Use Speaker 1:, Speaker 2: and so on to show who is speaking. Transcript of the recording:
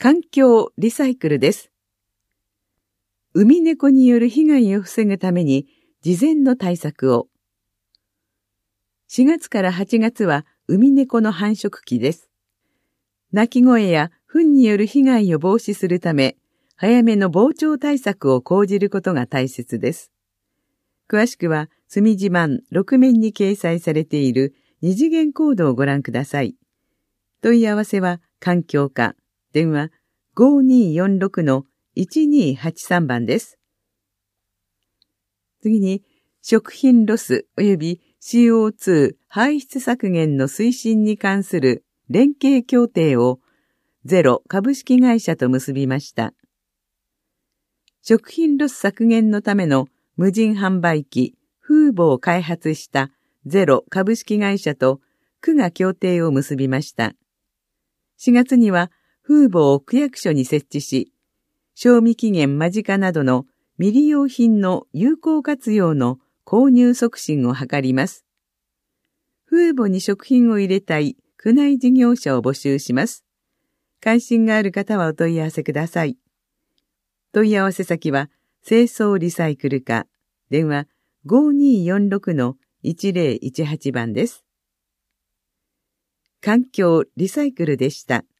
Speaker 1: 環境リサイクルです。ウミネコによる被害を防ぐために事前の対策を。4月から8月はウミネコの繁殖期です。鳴き声や糞による被害を防止するため、早めの防鳥対策を講じることが大切です。詳しくは、住自慢6面に掲載されている二次元コードをご覧ください。問い合わせは環境課、電話 5246-1283 番です。次に、食品ロス及び CO2 排出削減の推進に関する連携協定をゼロ株式会社と結びました。食品ロス削減のための無人販売機フーボを開発したゼロ株式会社と区が協定を結びました。4月にはフーボを区役所に設置し、賞味期限間近などの未利用品の有効活用の購入促進を図ります。フーボに食品を入れたい区内事業者を募集します。関心がある方はお問い合わせください。問い合わせ先は清掃リサイクル課、電話 5246-1018 番です。環境リサイクルでした。